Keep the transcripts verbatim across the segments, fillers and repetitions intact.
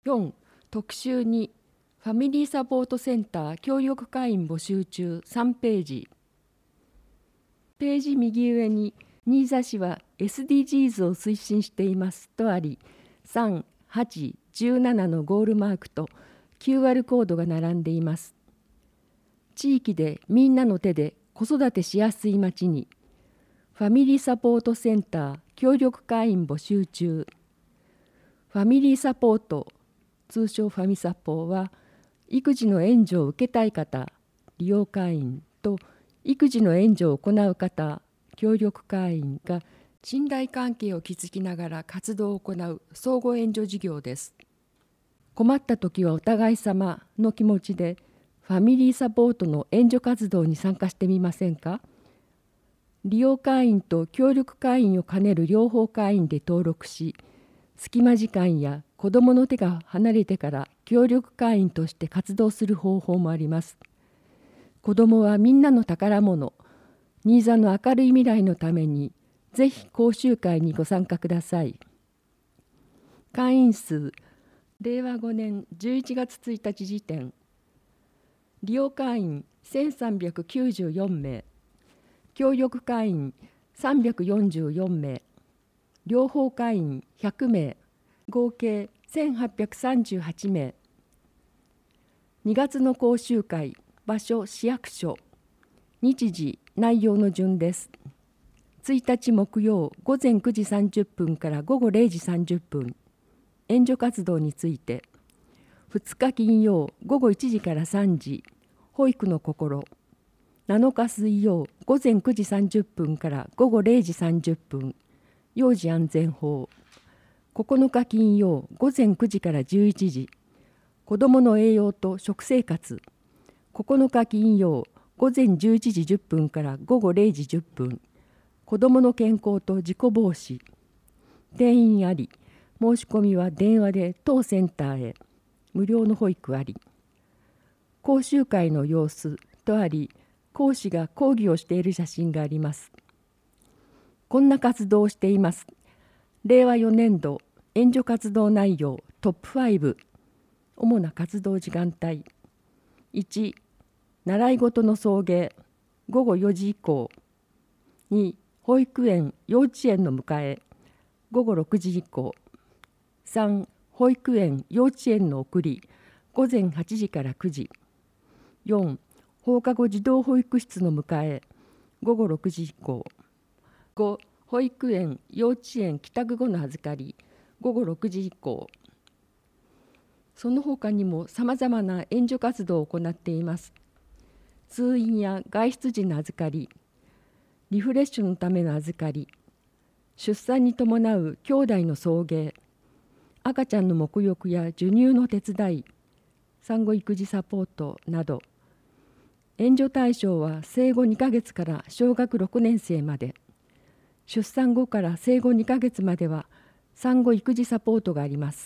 よん、特集にファミリーサポートセンター協力会員募集中さんページ。ページ右上に新座市は エスディージーズ を推進していますとあり、さん、はち、じゅうななのゴールマークと キューアール コードが並んでいます。地域でみんなの手で子育てしやすい町に、ファミリーサポートセンター協力会員募集中。ファミリーサポート、通称ファミサポは、育児の援助を受けたい方、利用会員と育児の援助を行う方、協力会員が信頼関係を築きながら活動を行う相互援助事業です。困った時はお互い様の気持ちでファミリーサポートの援助活動に参加してみませんか。利用会員と協力会員を兼ねる両方会員で登録し、隙間時間や子どもの手が離れてから協力会員として活動する方法もあります。子どもはみんなの宝物。新座の明るい未来のために、ぜひ講習会にご参加ください。会員数、れいわごねんじゅういちがつついたち時点。利用会員せんさんびゃくきゅうじゅうよんめい。協力会員さんびゃくよんじゅうよんめい。両方会員ひゃくめい、合計せんはっぴゃくさんじゅうはちめい。にがつの講習会、場所市役所。日時、内容の順です。ついたち木曜ごぜんくじさんじゅっぷんからごごれいじさんじゅっぷん。援助活動について。ふつか金曜ごごいちじからさんじ。保育の心。なのか水曜ごぜんくじさんじゅっぷんからごごれいじさんじゅっぷん。幼児安全法。ここのか金曜ごぜんくじからじゅういちじ。子どもの栄養と食生活。ここのか金曜ごぜんじゅういちじじゅっぷんからごごれいじじゅっぷん。子どもの健康と事故防止。定員あり。申し込みは電話で当センターへ。無料の保育あり。講習会の様子とあり、講師が講義をしている写真があります。こんな活動をしています。れいわよねんど援助活動内容トップご。主な活動時間帯。いち、習い事の送迎、ごごよじ以降。に、保育園、幼稚園の迎え、ごごろくじ以降。さん、保育園、幼稚園の送り、ごぜんはちじからくじ。よん、放課後児童保育室の迎え、ごごろくじ以降。ご、保育園、幼稚園帰宅後の預かり、ごごろくじ以降。その他にもさまざまな援助活動を行っています。通院や外出時の預かり、リフレッシュのための預かり、出産に伴う兄弟の送迎、赤ちゃんの沐浴や授乳の手伝い、産後育児サポートなど、援助対象は生後にかげつから小学ろくねんせいまで、出産後から生後にかげつまでは産後育児サポートがあります。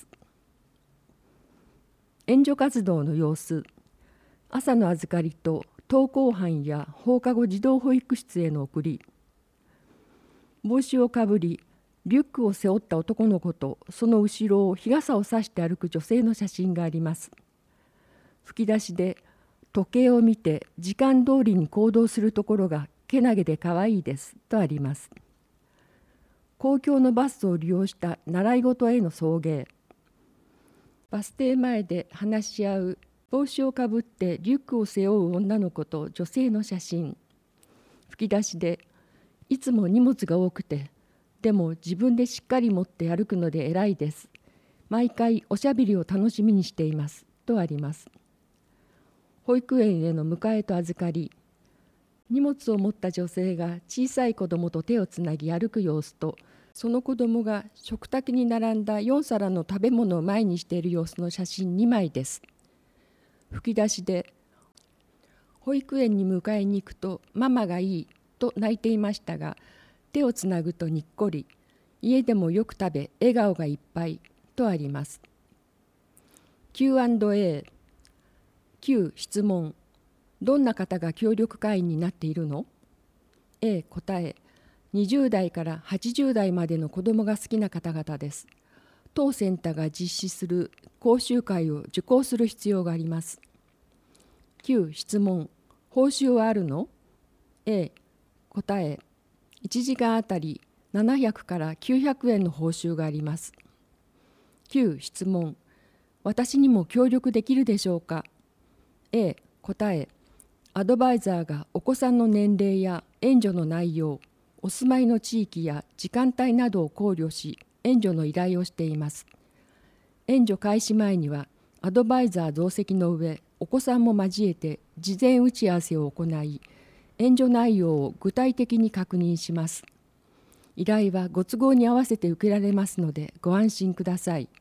援助活動の様子、朝の預かりと登校班や放課後児童保育室への送り、帽子をかぶり、リュックを背負った男の子とその後ろを日傘を差して歩く女性の写真があります。吹き出しで、時計を見て時間通りに行動するところがけなげでかわいいですとあります。公共のバスを利用した習い事への送迎、バス停前で話し合う帽子をかぶってリュックを背負う女の子と女性の写真。吹き出しで、いつも荷物が多くて、でも自分でしっかり持って歩くので偉いです。毎回おしゃべりを楽しみにしていますとあります。保育園への迎えと預かり、荷物を持った女性が小さい子供と手をつなぎ歩く様子と、その子供が食卓に並んだよんさらの食べ物を前にしている様子の写真にまいです。吹き出しで、保育園に迎えに行くとママがいいと泣いていましたが、手をつなぐとにっこり、家でもよく食べ笑顔がいっぱいとあります。キューアンドエー、きゅう 質問。どんな方が協力会員になっているの？ A 答え、にじゅうだいからはちじゅうだいまでの子どもが好きな方々です。 当センターが実施する講習会を受講する必要があります。きゅう質問。報酬はあるの？ A 答え。いちじかんあたりななひゃくからきゅうひゃくえんの報酬があります。きゅう質問。私にも協力できるでしょうか？ A 答え。アドバイザーがお子さんの年齢や援助の内容、お住まいの地域や時間帯などを考慮し、援助の依頼をしています。援助開始前には、アドバイザー同席の上、お子さんも交えて事前打ち合わせを行い、援助内容を具体的に確認します。依頼はご都合に合わせて受けられますのでご安心ください。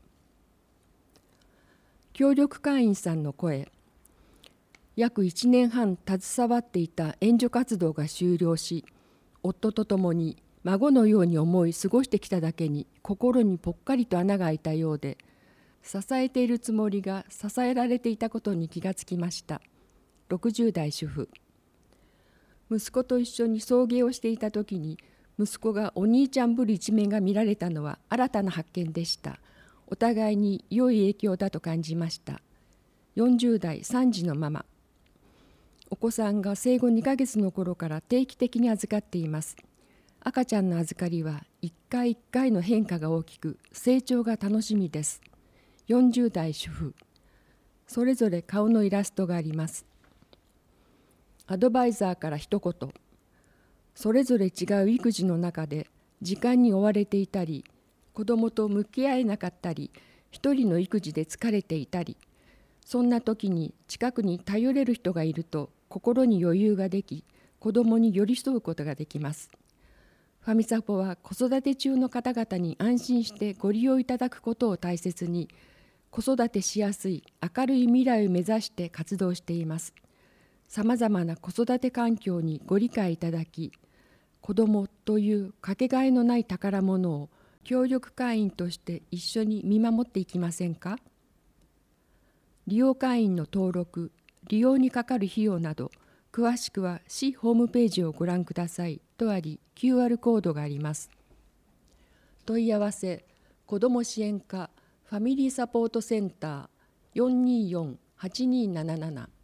協力会員さんの声。約いちねんはん携わっていた援助活動が終了し、夫と共に孫のように思い過ごしてきただけに心にぽっかりと穴が開いたようで、支えているつもりが支えられていたことに気がつきました。ろくじゅう代主婦。息子と一緒に送迎をしていた時に、息子がお兄ちゃんぶる一面が見られたのは新たな発見でした。お互いに良い影響だと感じました。よんじゅう代さん児のママ。お子さんが生後にかげつの頃から定期的に預かっています。赤ちゃんの預かりはいっかいいっかいの変化が大きく、成長が楽しみです。よんじゅう代主婦。それぞれ顔のイラストがあります。アドバイザーから一言。それぞれ違う育児の中で時間に追われていたり、子供と向き合えなかったり、一人の育児で疲れていたり、そんな時に近くに頼れる人がいると心に余裕ができ、子供に寄り添うことができます。ファミサポは子育て中の方々に安心してご利用いただくことを大切に、子育てしやすい明るい未来を目指して活動しています。さまざまな子育て環境にご理解いただき、子どもというかけがえのない宝物を協力会員として一緒に見守っていきませんか？利用会員の登録、利用にかかる費用など、詳しくは市ホームページをご覧くださいとあり、キューアール コードがあります。問い合わせ、子ども支援課ファミリーサポートセンター よんにーよんはちにーなななな